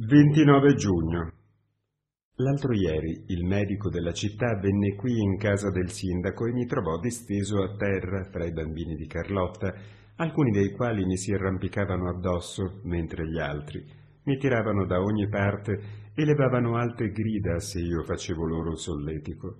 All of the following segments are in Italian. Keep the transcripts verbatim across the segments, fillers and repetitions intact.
ventinove giugno. L'altro ieri il medico della città venne qui in casa del sindaco e mi trovò disteso a terra fra i bambini di Carlotta, alcuni dei quali mi si arrampicavano addosso, mentre gli altri mi tiravano da ogni parte e levavano alte grida se io facevo loro solletico.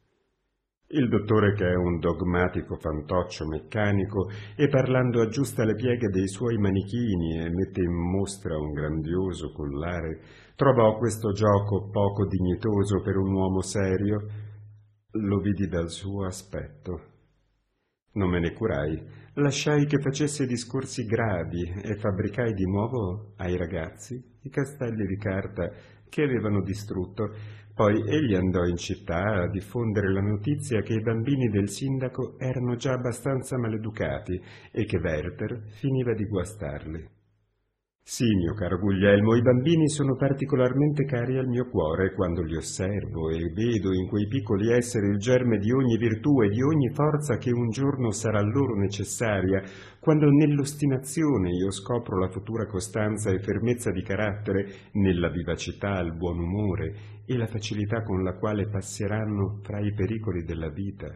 Il dottore, che è un dogmatico fantoccio meccanico e parlando aggiusta le pieghe dei suoi manichini e mette in mostra un grandioso collare, trovò questo gioco poco dignitoso per un uomo serio. Lo vidi dal suo aspetto. Non me ne curai, lasciai che facesse discorsi gravi e fabbricai di nuovo ai ragazzi i castelli di carta che avevano distrutto. Poi egli andò in città a diffondere la notizia che i bambini del sindaco erano già abbastanza maleducati e che Werther finiva di guastarli. Sì, mio caro Guglielmo, i bambini sono particolarmente cari al mio cuore quando li osservo e vedo in quei piccoli esseri il germe di ogni virtù e di ogni forza che un giorno sarà loro necessaria, quando nell'ostinazione io scopro la futura costanza e fermezza di carattere, nella vivacità il buon umore e la facilità con la quale passeranno fra i pericoli della vita.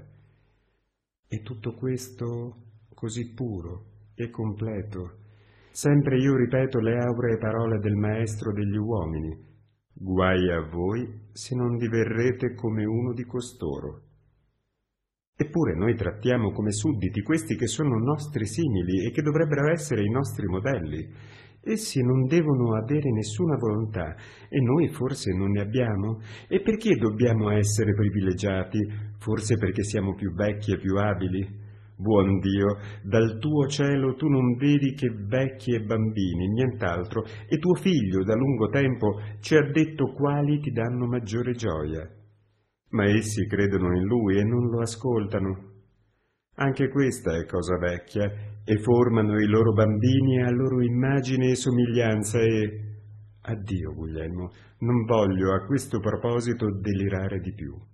E tutto questo così puro e completo. Sempre io ripeto le auree parole del maestro degli uomini: guai a voi se non diverrete come uno di costoro. Eppure noi trattiamo come sudditi questi che sono nostri simili e che dovrebbero essere i nostri modelli. Essi non devono avere nessuna volontà e noi forse non ne abbiamo. E perché dobbiamo essere privilegiati? Forse perché siamo più vecchi e più abili? Buon Dio, dal tuo cielo tu non vedi che vecchi e bambini, nient'altro, e tuo figlio da lungo tempo ci ha detto quali ti danno maggiore gioia. Ma essi credono in lui e non lo ascoltano. Anche questa è cosa vecchia, e formano i loro bambini a loro immagine e somiglianza e... Addio, Guglielmo, non voglio a questo proposito delirare di più.